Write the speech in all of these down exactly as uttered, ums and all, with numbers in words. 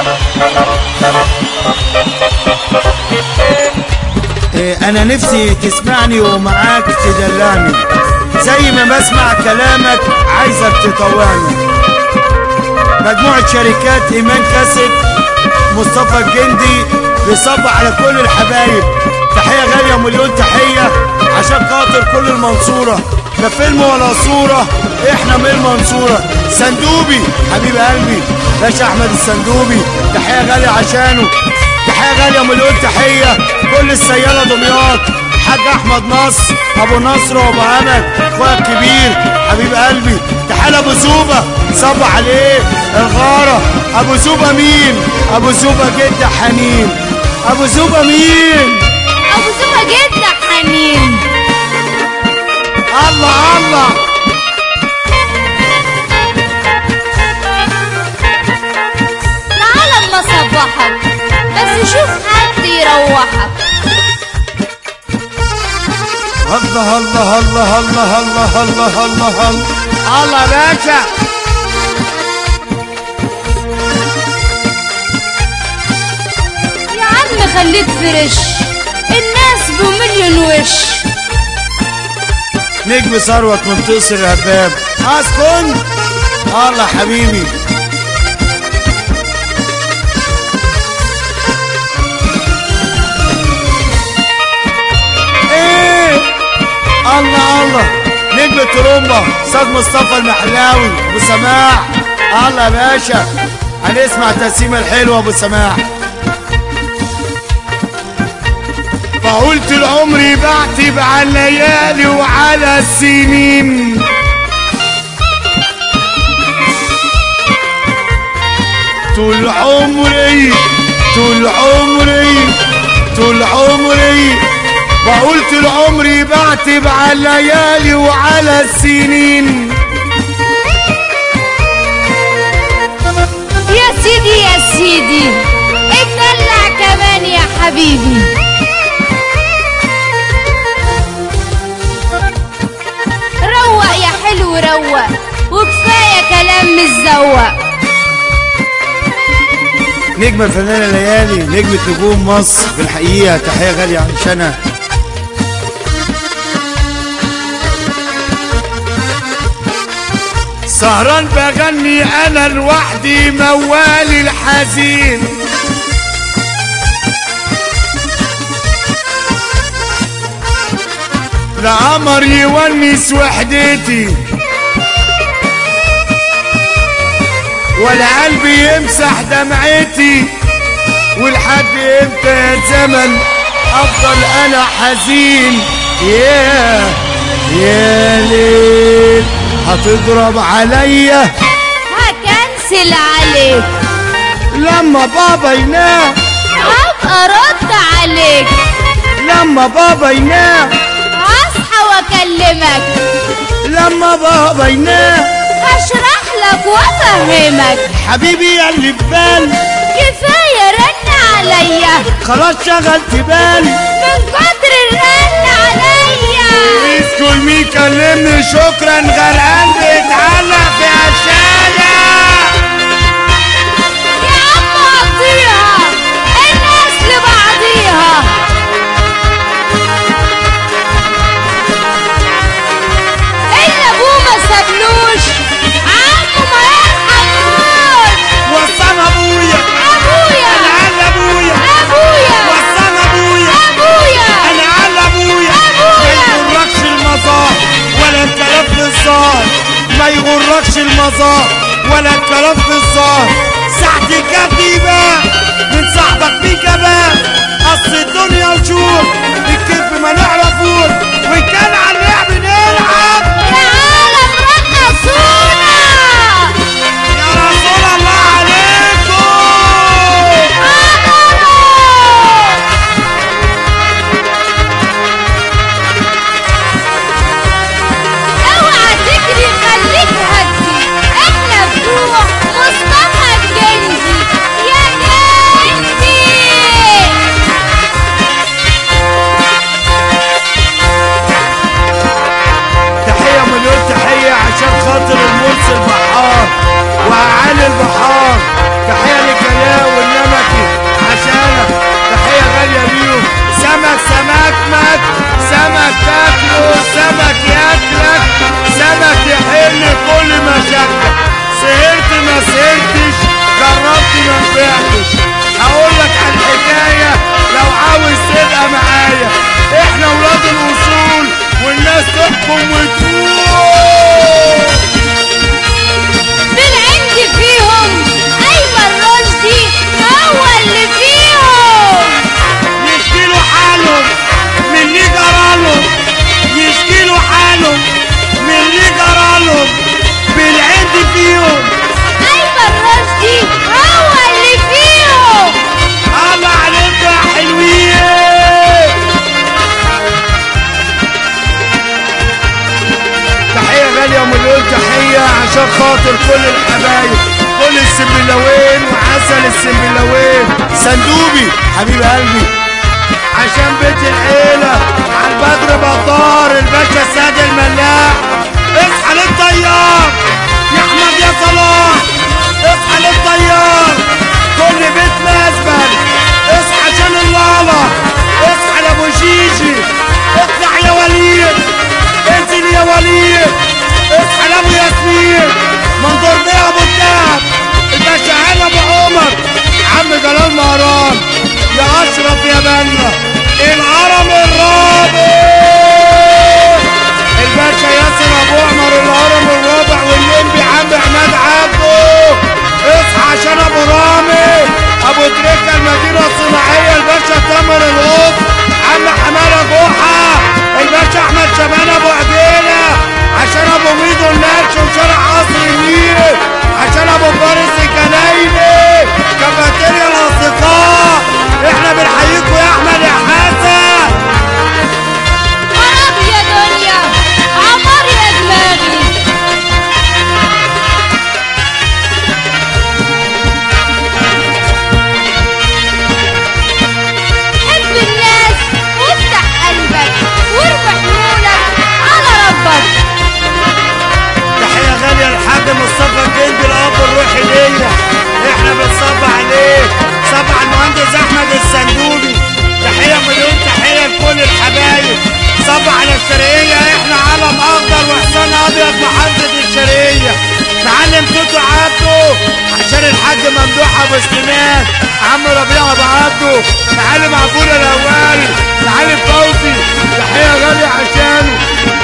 انا نفسي تسمعني ومعاك تدلعني، زي ما بسمع كلامك عايزك تطوعني. مجموعة شركات ايمان كاسيت، مصطفى الجندي بيصب على كل الحبايب. تحية غالية مليون تحية عشان خاطر كل المنصورة، لا فيلم ولا صورة، احنا من المنصورة. سندوبي حبيب قلبي باشا احمد السندوبي، تحية غالية عشانه. تحية غالية مليون تحية كل السيالة دمياط، حاج احمد نصر ابو نصر وابو امل اخويا الكبير حبيب قلبي. تحية لابو زوبة صب عليه الغارة. ابو زوبة مين؟ ابو زوبة جد حنين. ابو زوبة مين؟ ابو زوبة جد حنين. الله الله. تعال اما صبحك بس شوف حد يروحك. الله الله الله الله الله الله الله الله الله باشا. يا عم خليك فريش، الناس بمليون وش. نجم ثروت منتصر الهباب اسكن. الله حبيبي. ايه الله الله. نجم الترومبا استاذ مصطفى المحلاوي ابو سماح. الله يا باشا هنسمع تقسيمه الحلوه ابو سماح. بقول طول عمري بعتب على الليالي وعلى السنين، طول عمري طول عمري طول عمري بقول طول عمري بعتب على الليالي وعلى السنين. يا سيدي يا سيدي اتدلع كمان يا حبيبي. روق يا حلو روق وكفايه كلام متزوق. نجمة الفنانة ليالي نجمة نجوم مصر بالحقيقة، تحية غالية عشانها. سهران بغني انا لوحدي موالي الحزين، لا قمر يونس وحدتي ولا قلبي يمسح دمعتي، ولحد امتى يا زمن افضل انا حزين. ياه يا ليل هتضرب عليا هكنسل عليك، لما بابا ينام هبقى ارد عليك، لما بابا ينام هصحى واكلمك، لما بابا ينام هشرح لك وافهمك. حبيبي يا اللي في بالي كفايه رن عليا، خلاص شغلت بالي من كتر الرن عليا. اسكت مين كلمني شكرا غرقان بيتعلق في عشانة. يا عم قضيها الناس لبعضيها. اللي ابوه ما سابلوش عمه ما يرحموش. وصانا ابويا ابويا انا على ابويا ابويا وصانا ابويا ابويا انا على ابويا. أبويا. ما يغركش المزار ولا الكلام في الزار، ما يغركش المزار ولا الكلام في الزار. ساعة الكتيبة من صاحبك في كمان، اصل الدنيا وشوف الكذب ما نعرفوش، وان كان على اللعب نلعب. يا عالم رقصونا يا رسول الله عليكم. اوعى تجري خليك هدي، احنا بتوع مصطفى الجندي يا جندي. تحياتي لكل الحبايب، كل السنبلاوين وعسل السنبلاوين. صندوبي حبيب قلبي عشان بيت العيلة، على البدر بطار الباشا سيد الملاح. اصحى للطيار يا احمد يا صلاح، اصحى للطيار كل بيت مزبل. اصحى عشان اللالا، اصحى لابو جيجي، اطلع يا وليد، انزل يا وليد، اصحى لابو ياسمين، منظور بيه ابو الدهب، الباشا هاني ابو عمر، عم جلال مهران، يا اشرف يا بنا، الهرم الرابع، الباشا ياسر ابو عمر الهرم الرابع، واللمبي عم عماد عبده. اصحى عشان ابو رامي، ابو تريكه المدينه الصناعيه، الباشا تامر القط، عم حماده جحا، الباشا احمد شبان ابو عبيله، عشان ابو ميدو النكش وشارع قصر النيل، عشان ابو فارس الجنايني، كافيتيريا الاصدقاء. احنا بنحييكوا يا احمد يا حسن. خراب يا دنيا، عمار يا دماغي. حب الناس وافتح قلبك وارمي حمولك على ربك. تحية غالية للحاج مصطفى الجندي الأب الروحي ليا، احنا بنصب عليه، صب على المهندس أحمد الصندوبي. تحية مليون تحية لكل الحبايب، صب على الشرقية، احنا علم أخضر وحصان أبيض محافظة الشرقية. معلم توتو عبده عشان الحاج ممدوح أبو سليمان، عم ربيع أبو عبده، معلم عبودة الأولي، معلم فوزي، تحية غالية عشانه.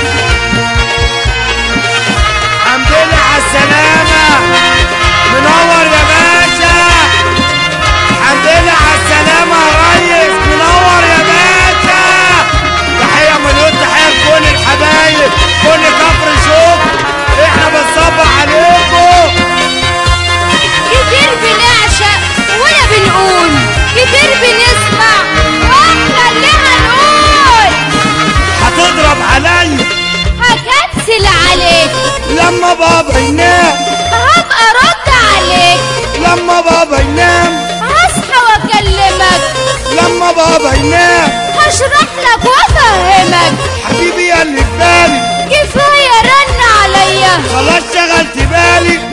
الحمد لله على السلامة، منور يا باشا، الحمد لله على السلامة يا ريس، منور يا باشا. تحية مليون تحية لكل الحبايب، كل كفر شكر، احنا بنصبح عليكم. كتير بنعشق ولا بنقول، كتير بنسمع واحنا اللي هنقول. هتضرب عليا هكنسل عليك لما بابا ينام، هبقى رد عليك لما بابا ينام، هصحى واكلمك لما بابا ينام، هشرح لك وافهمك. حبيبي يا اللي في بالي، كفايه رن عليا خلاص شغلت بالي،